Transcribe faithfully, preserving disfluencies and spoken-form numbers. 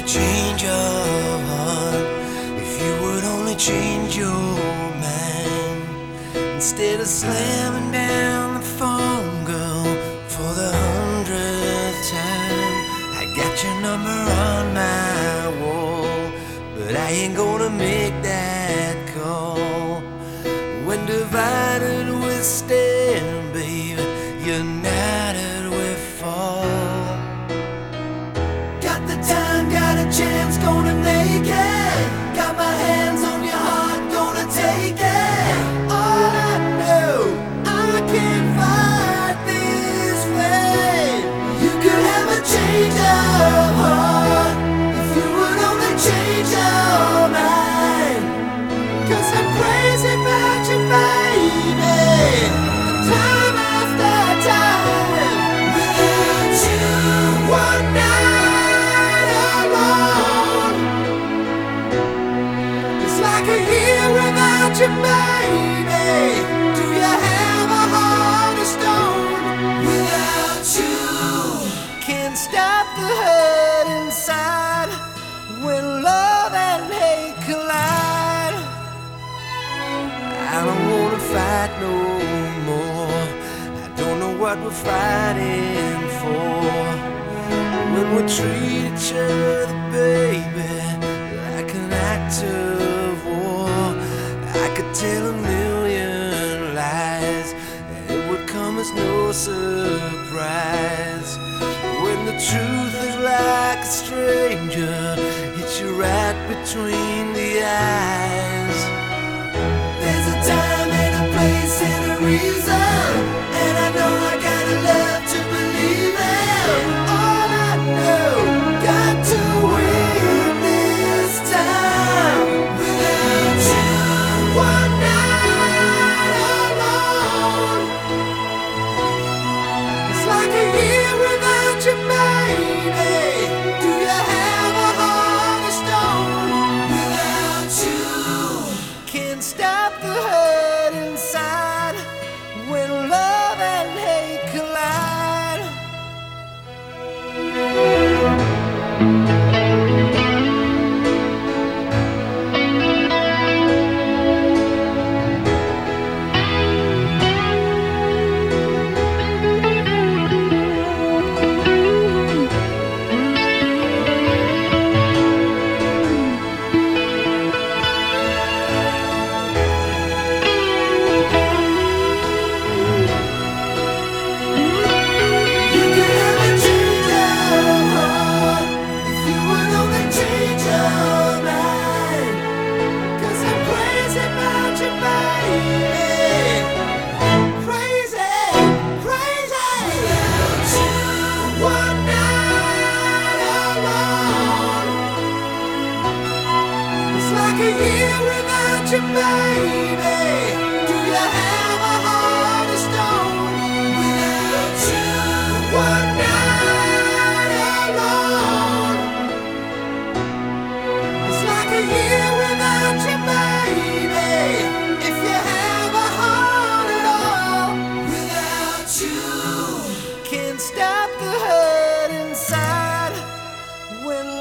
change of heart, if you would only change your mind, instead of slamming down the phone, girl, for the hundredth time. I got your number on my wall, but I ain't gonna make that call. When divided we stand, baby, united we fall. Got the time, got a chance, gonna make it. Got my hands on your heart, gonna take it. All I know, I can't fight this way. You could have a change of heart, if you would only change your mind. Cause I'm crazy about you, baby. Time after time, without you, one night alone. It's like a year without you, baby. Do you have a heart of stone? Without you, can't stop the hurt inside when love and hate collide. I don't wanna fight no more. I don't know what we're fighting for. When we treat each other, baby, like an act of war, I could tell a million lies, and it would come as no surprise. When the truth is like a stranger, hits you right between the eyes. There's a time and a place and a reason, and I know I gotta love to believe it. All I know, got to win this time. Without you, one night alone. It's like a year without you, baby. Do you have a heart of stone? Without you, can't stop the hurt inside when love and hate collide. You could have a change of heart, if you would only change your mind. Cause I'm crazy about you, baby. Crazy, crazy. Without you, one night alone. It's like a year without you, baby. Do you have a heart of stone? Without you, one night alone. It's like a year without you, baby. If you have a heart at all. Without you, can't stop the hurt inside when